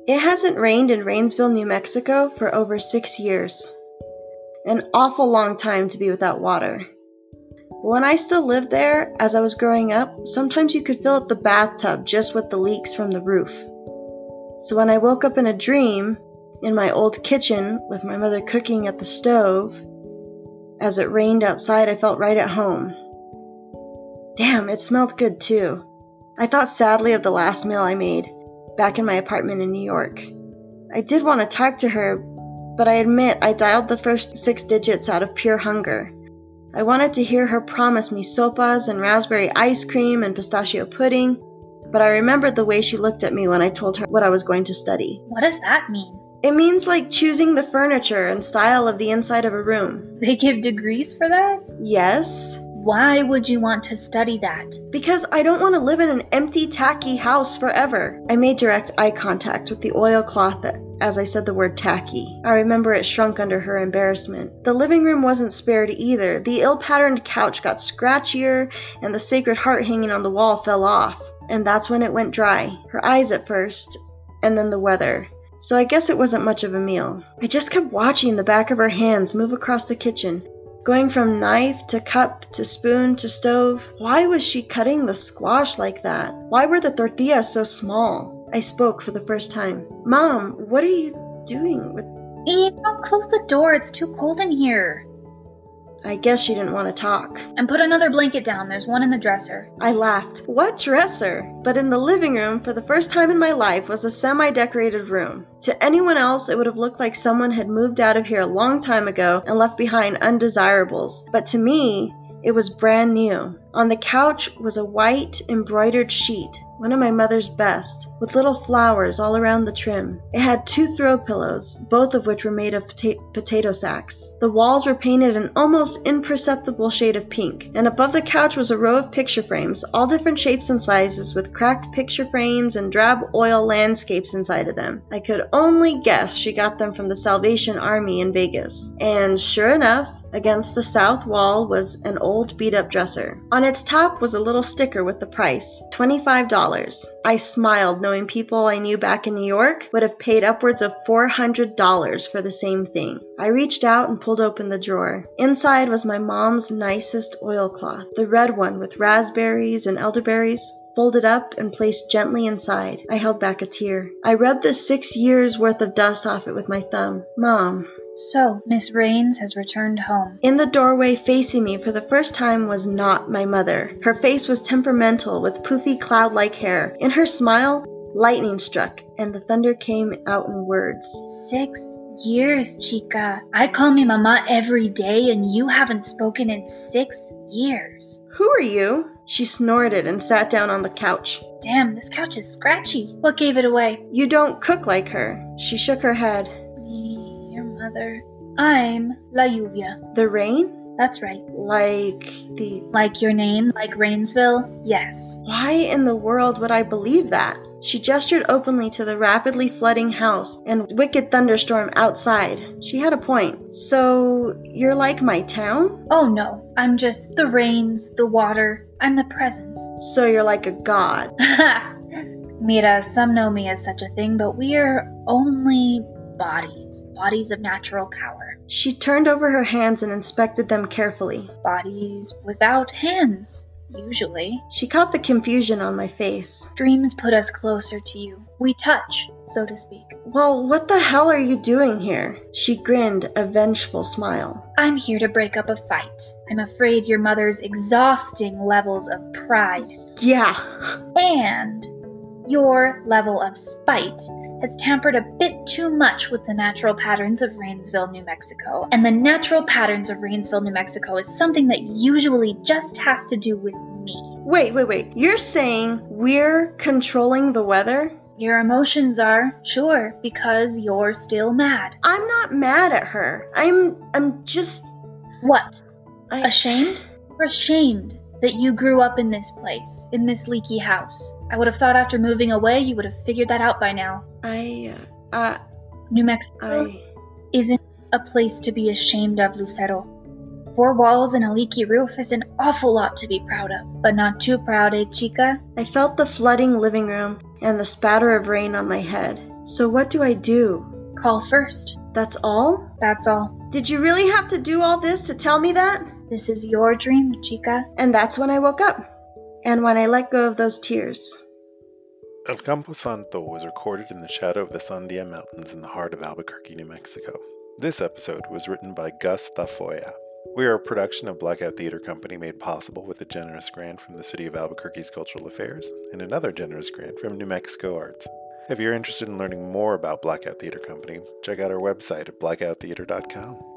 It hasn't rained in Rainsville, New Mexico for over 6 years. An awful long time to be without water. When I still lived there, as I was growing up, sometimes you could fill up the bathtub just with the leaks from the roof. So when I woke up in a dream, in my old kitchen with my mother cooking at the stove, as it rained outside, I felt right at home. Damn, it smelled good too. I thought sadly of the last meal I made, back in my apartment in New York. I did want to talk to her, but I admit I dialed the first 6 digits out of pure hunger. I wanted to hear her promise me sopas and raspberry ice cream and pistachio pudding, but I remembered the way she looked at me when I told her what I was going to study. What does that mean? It means like choosing the furniture and style of the inside of a room. They give degrees for that? Yes. Why would you want to study that? Because I don't want to live in an empty, tacky house forever. I made direct eye contact with the oilcloth as I said the word tacky. I remember it shrunk under her embarrassment. The living room wasn't spared either. The ill-patterned couch got scratchier, and the Sacred Heart hanging on the wall fell off. And that's when it went dry. Her eyes at first, and then the weather. So I guess it wasn't much of a meal. I just kept watching the back of her hands move across the kitchen, going from knife to cup to spoon to stove. Why was she cutting the squash like that? Why were the tortillas so small? I spoke for the first time. Mom, what are you doing with... Eve, don't close the door. It's too cold in here. I guess she didn't want to talk. And put another blanket down. There's one in the dresser. I laughed. What dresser? But in the living room, for the first time in my life, was a semi-decorated room. To anyone else, it would have looked like someone had moved out of here a long time ago and left behind undesirables. But to me, it was brand new. On the couch was a white embroidered sheet, one of my mother's best, with little flowers all around the trim. It had 2 throw pillows, both of which were made of potato sacks. The walls were painted an almost imperceptible shade of pink, and above the couch was a row of picture frames, all different shapes and sizes, with cracked picture frames and drab oil landscapes inside of them. I could only guess she got them from the Salvation Army in Vegas. And sure enough, against the south wall was an old beat-up dresser. On its top was a little sticker with the price, $25. I smiled, knowing people I knew back in New York would have paid upwards of $400 for the same thing. I reached out and pulled open the drawer. Inside was my mom's nicest oilcloth, the red one with raspberries and elderberries, folded up and placed gently inside. I held back a tear. I rubbed the 6 years' worth of dust off it with my thumb. Mom. So, Miss Rains has returned home. In the doorway facing me for the first time was not my mother. Her face was temperamental with poofy cloud-like hair. In her smile, lightning struck, and the thunder came out in words. 6 years, chica. I call me mama every day, and you haven't spoken in 6 years. Who are you? She snorted and sat down on the couch. Damn, this couch is scratchy. What gave it away? You don't cook like her. She shook her head. Your mother. I'm La Lluvia. The rain? That's right. Like your name, like Rainsville? Yes. Why in the world would I believe that? She gestured openly to the rapidly flooding house and wicked thunderstorm outside. She had a point. So, you're like my town? Oh no, I'm just the rains, the water. I'm the presence. So you're like a god. Mira, some know me as such a thing, but we are only bodies of natural power. She turned over her hands and inspected them carefully. Bodies without hands, usually. She caught the confusion on my face. Dreams put us closer to you. We touch, so to speak. Well, what the hell are you doing here? She grinned a vengeful smile. I'm here to break up a fight. I'm afraid your mother's exhausting levels of pride. Yeah. And your level of spite has tampered a bit too much with the natural patterns of Rainsville, New Mexico. And the natural patterns of Rainsville, New Mexico is something that usually just has to do with me. Wait. You're saying we're controlling the weather? Your emotions are, sure, because you're still mad. I'm not mad at her. I'm just... What? Ashamed? You're ashamed that you grew up in this place, in this leaky house. I would have thought after moving away you would have figured that out by now. New Mexico isn't a place to be ashamed of, Lucero. 4 walls and a leaky roof is an awful lot to be proud of, but not too proud, eh, chica? I felt the flooding living room and the spatter of rain on my head. So what do I do? Call first. That's all? That's all. Did you really have to do all this to tell me that? This is your dream, chica. And that's when I woke up. And when I let go of those tears. El Campo Santo was recorded in the shadow of the Sandia Mountains in the heart of Albuquerque, New Mexico. This episode was written by Gus Tafoya. We are a production of Blackout Theater Company made possible with a generous grant from the City of Albuquerque's Cultural Affairs and another generous grant from New Mexico Arts. If you're interested in learning more about Blackout Theater Company, check out our website at blackouttheater.com.